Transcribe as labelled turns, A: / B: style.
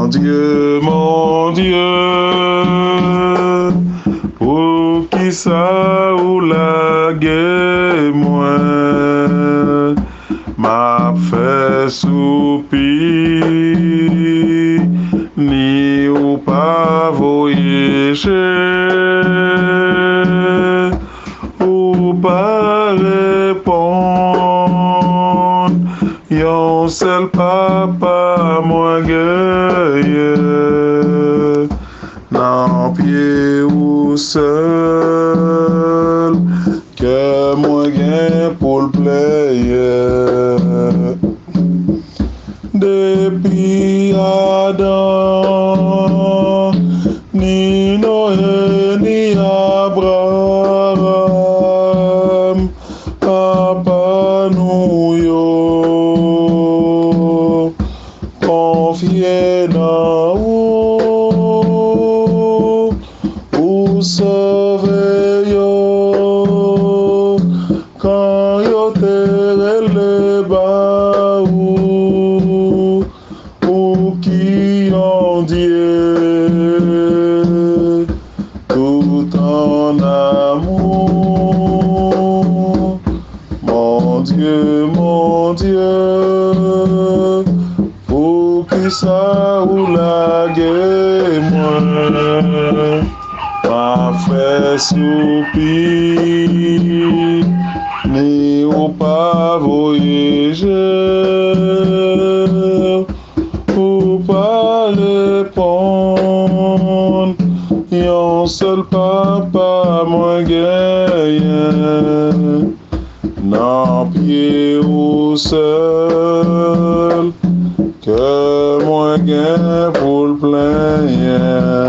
A: mon Dieu, pour qui ça ou la guerre moi m'a fait soupir, ni ou pas voyager, ou pas répondre, yon seul papa moi gueye, nan pied ou seul, que moi gain pour le player. Depuis Adam, ni Noé, ni Abraham, papa nous yo, confié dans ou sauver yo, quand yo te le bas ou qui en Dieu, tout en amour, mon Dieu, pour qui ça ou la guerre moi m'a fait soupir, ni ou pas voyager, ou pas répondre, yon seul papa moi gagne, nan pied ou seul, que moi gagne pour le plaindre.